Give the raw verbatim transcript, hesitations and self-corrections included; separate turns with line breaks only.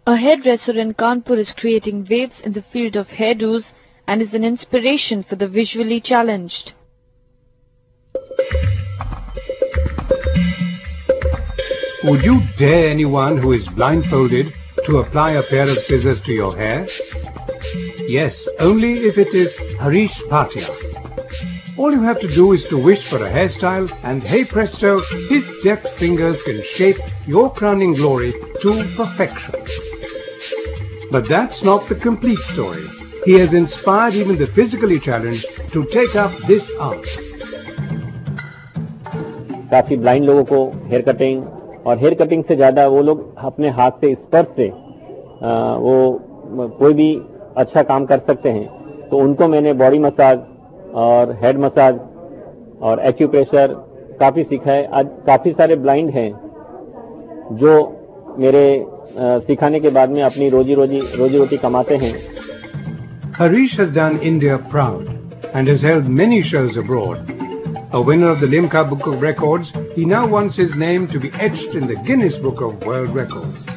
A hairdresser in Kanpur is creating waves in the field of hairdos and is an inspiration for the visually challenged.
Would you dare anyone who is blindfolded to apply a pair of scissors to your hair? Yes, only if it is Harish Bhatia. All you have to do is to wish for a hairstyle and hey presto, his deft fingers can shape your crowning glory to perfection. But that's not the complete story. He has inspired even the physically challenged to take up this art.
काफी blind लोगों को hair cutting और hair cutting से ज़्यादा वो लोग अपने हाथ से स्पर्श से आ, वो कोई भी अच्छा काम कर सकते हैं. तो उनको मैंने बॉडी मसाज और हेड मसाज और एक्यूप्रेशर काफ़ी सीखा है. आज काफ़ी सारे ब्लाइंड हैं जो मेरे आ, सिखाने के बाद में अपनी रोजी रोजी रोजी रोटी कमाते हैं.
Harish has done India proud and has held many shows abroad. A winner of the Limca Book of Records, he now wants his name to be etched in the Guinness Book of World Records.